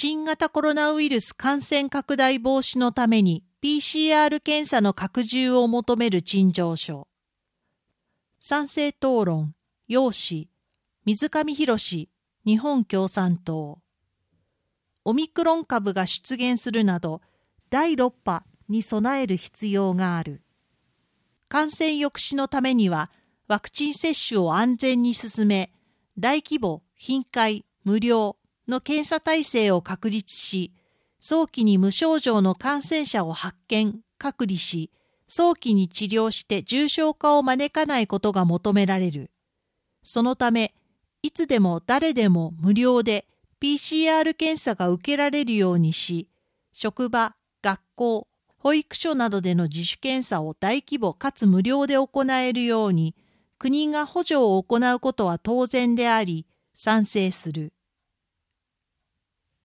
新型コロナウイルス感染拡大防止のために PCR 検査の拡充を求める陳情書。賛成討論、楊氏、水上博史、日本共産党。オミクロン株が出現するなど、第6波に備える必要がある。感染抑止のためには、ワクチン接種を安全に進め、大規模、頻回、無料の検査体制を確立し、早期に無症状の感染者を発見、隔離し、早期に治療して重症化を招かないことが求められる。そのため、いつでも誰でも無料で PCR 検査が受けられるようにし、職場、学校、保育所などでの自主検査を大規模かつ無料で行えるように、国が補助を行うことは当然であり、賛成する。